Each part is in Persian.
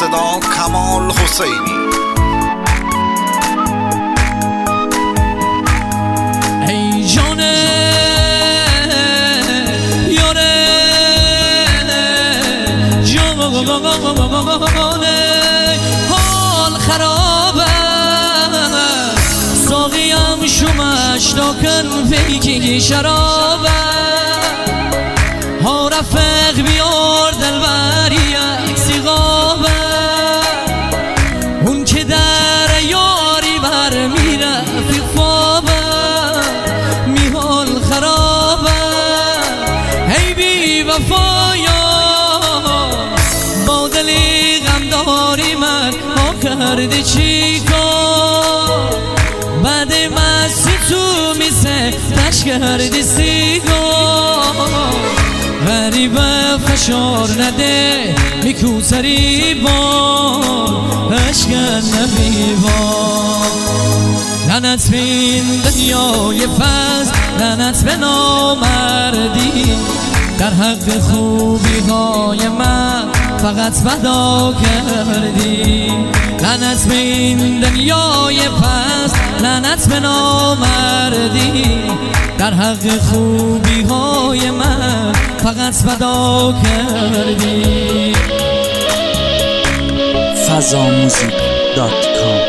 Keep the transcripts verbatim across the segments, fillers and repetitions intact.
صدا کمال حسینی. ای جانه یاره جانه حال خرابه ساقیم شمش تا کن فیکی شرابه ها رفق بیار دلبری اکسی غابه اون که در یاری بر میره فی خوابه میحال خرابه ای بی وفایا با دلی غم داری من ها کردی چی کن بعد مسی تو میسه تش کردی سیگار غریبه فشار نده میکوسری بان اشکن نمیبان لعنت به این دنیای فضل لعنت به نامردی در حق خوبی های من فقط فدا کردی لعنت به این دنیای پس لعنت به نامردی در حق خوبی های من فقط فدا کردی. فضا موزیک دات کام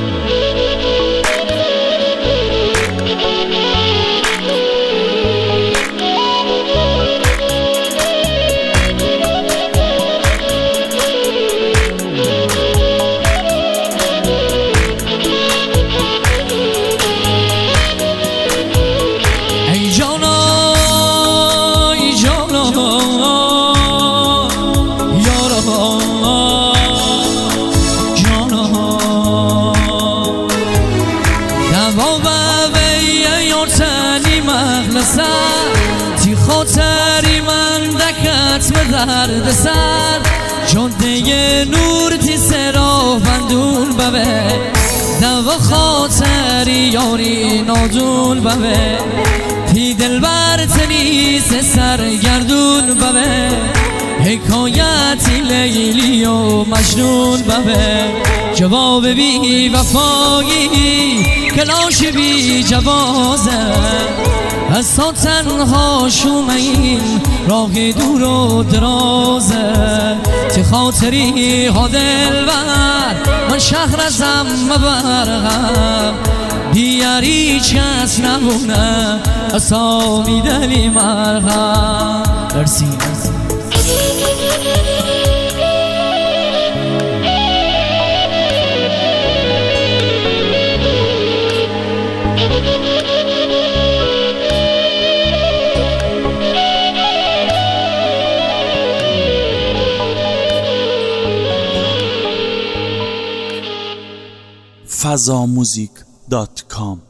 تی خاطری من دکت به درد سر جاده نور تی سرا بندون ببه دوا خاطری یاری نادون ببه تی دل بر تنیس سرگردون ببه حکایتی لیلی و مجنون ببه جواب بی وفایی کلاش بی جوازه از تا تنها شوم این راه دور و درازه تی خاطری ها دلبر من شهر ازم مبرغم دیاری کس نمونه اسامی دلی مرغم درسی فضا موزیک دات کام